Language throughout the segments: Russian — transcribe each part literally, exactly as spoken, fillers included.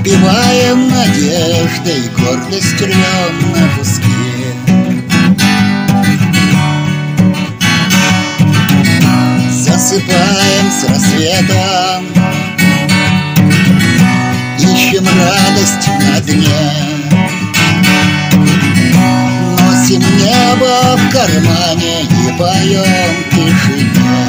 Разбиваем надеждой гордость рвем на куски. Засыпаем с рассветом, ищем радость на дне, носим небо в кармане и поем в тишине.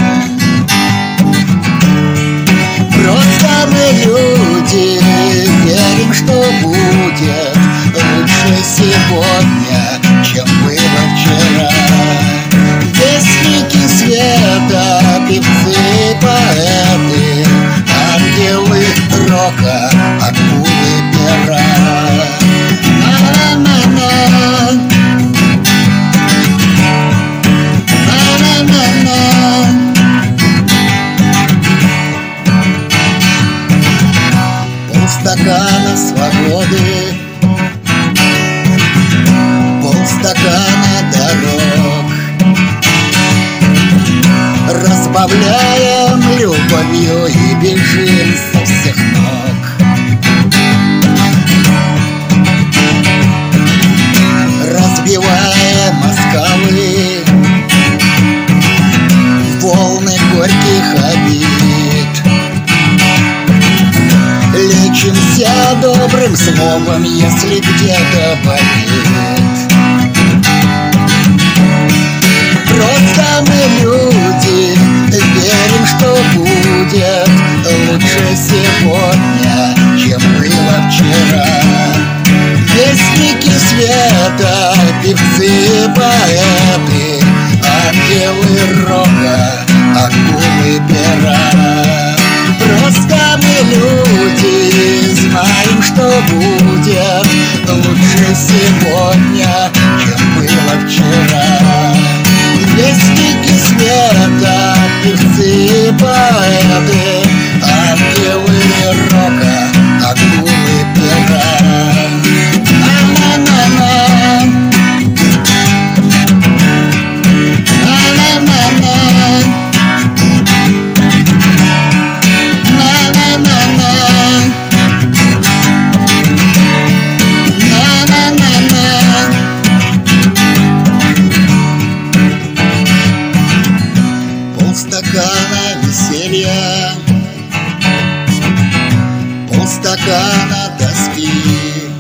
Просто мы люди, верим, что будет лучше сегодня, чем было вчера. Вестники света, певцы, поэты, ангелы рока, акулы пера. На-на-на-на, на-на-на-на. Полстакана свободы, полстакана дорог, разбавляем любовью и бежим со всех ног. Разбиваем оскалы, волны горьких обид, лечимся добрым словом, если где-то болит. Просто мы люди, верим, что будет лучше сегодня, чем было вчера. Вестники света, певцы, поэты, ангелы рока, акулы пера. Просто мы люди, знаем, что будет лучше сегодня, чем было вчера. Вестники света, певцы, поэты, ангелы рока, акулы пера. На-на-на-на, на-на-на-на, на-на-на-на, на-на-на-на. Полстакана веселья, полстакана тоски,